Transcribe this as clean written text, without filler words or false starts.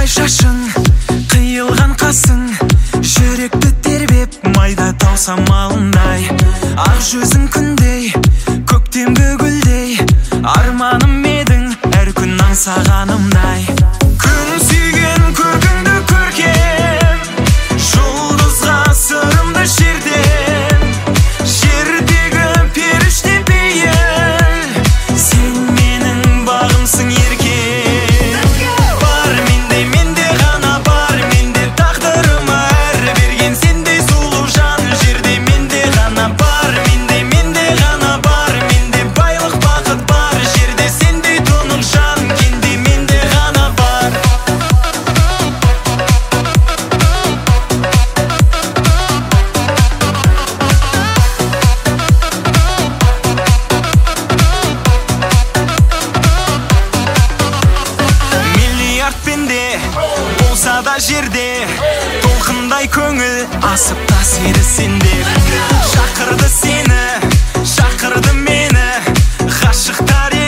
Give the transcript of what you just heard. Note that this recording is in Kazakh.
шашың, қиылған қасың, жүректі тербеп майда тау самалындай. Ақ жүзің күндей, көктемгі гүлдей, арманым едің әр күн аңсағанымдай. Күн сүйген көркіңді көркем, жұлдызға сырымды жерден, жердегі періште пейіл, сен менің бағымсың еркем. Бар менде ғана бар, менде тағдырыма әр берген сендей сұлу жан. Жерде менде ғана бар, менде ғана бар, менде байлық бақыт бар. Жерде сендей тұнық жан, кенде менде ғана бар. Миллиард пенде болса да жерде, толқындай көңіл асып тасиды сенде. Шақырды сені, шақырды мені, ғашықтар